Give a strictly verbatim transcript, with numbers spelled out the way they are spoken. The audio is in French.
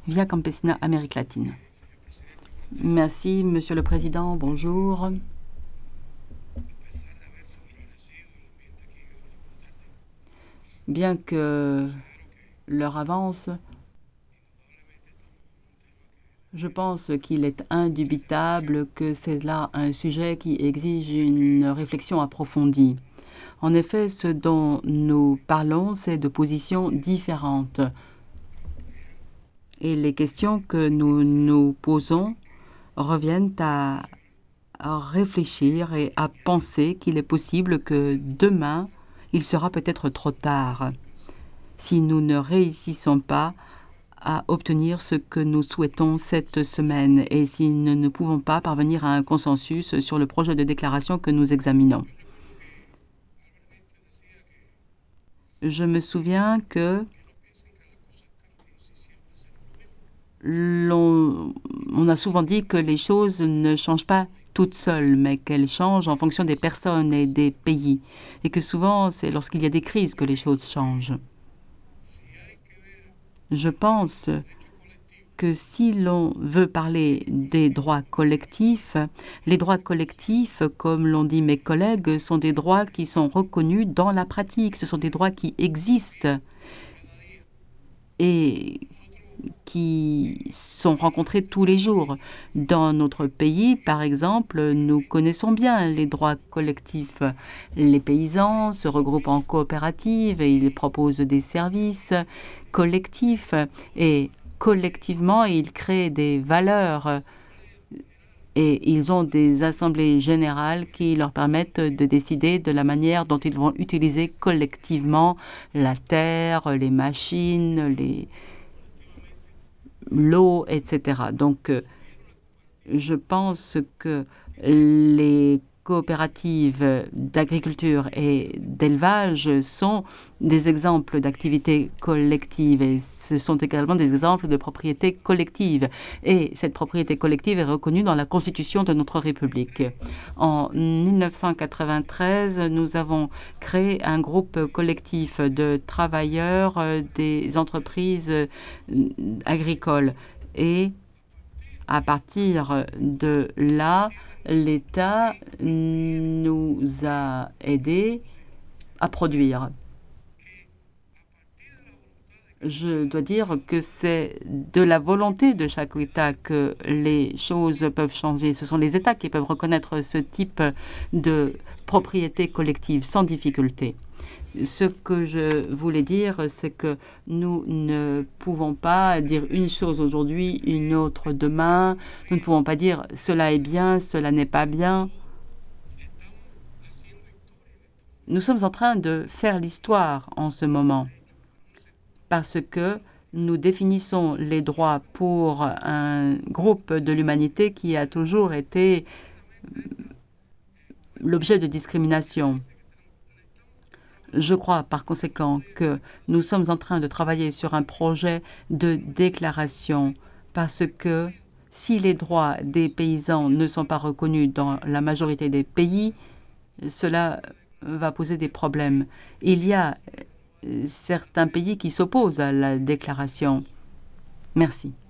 Via Campesina Amérique latine. Merci, Monsieur le Président. Bonjour. Bien que l'heure avance, je pense qu'il est indubitable que c'est là un sujet qui exige une réflexion approfondie. En effet, ce dont nous parlons, c'est de positions différentes. Et les questions que nous nous posons reviennent à, à réfléchir et à penser qu'il est possible que demain, il sera peut-être trop tard si nous ne réussissons pas à obtenir ce que nous souhaitons cette semaine et si nous ne pouvons pas parvenir à un consensus sur le projet de déclaration que nous examinons. Je me souviens que l'on on a souvent dit que les choses ne changent pas toutes seules, mais qu'elles changent en fonction des personnes et des pays, et que souvent c'est lorsqu'il y a des crises que les choses changent. Je pense que si l'on veut parler des droits collectifs, les droits collectifs, comme l'ont dit mes collègues, sont des droits qui sont reconnus dans la pratique. Ce sont des droits qui existent et qui sont rencontrés tous les jours. Dans notre pays, par exemple, nous connaissons bien les droits collectifs. Les paysans se regroupent en coopératives et ils proposent des services collectifs et collectivement, ils créent des valeurs et ils ont des assemblées générales qui leur permettent de décider de la manière dont ils vont utiliser collectivement la terre, les machines, les l'eau, et cetera. Donc, euh, je pense que les coopératives d'agriculture et d'élevage sont des exemples d'activités collectives et ce sont également des exemples de propriété collective. Et cette propriété collective est reconnue dans la Constitution de notre République. En mille neuf cent quatre-vingt-treize, nous avons créé un groupe collectif de travailleurs des entreprises agricoles et à partir de là, l'État nous a aidés à produire. Je dois dire que c'est de la volonté de chaque État que les choses peuvent changer. Ce sont les États qui peuvent reconnaître ce type de propriété collective sans difficulté. Ce que je voulais dire, c'est que nous ne pouvons pas dire une chose aujourd'hui, une autre demain. Nous ne pouvons pas dire cela est bien, cela n'est pas bien. Nous sommes en train de faire l'histoire en ce moment parce que nous définissons les droits pour un groupe de l'humanité qui a toujours été l'objet de discrimination. Je crois par conséquent que nous sommes en train de travailler sur un projet de déclaration parce que si les droits des paysans ne sont pas reconnus dans la majorité des pays, cela va poser des problèmes. Il y a certains pays qui s'opposent à la déclaration. Merci.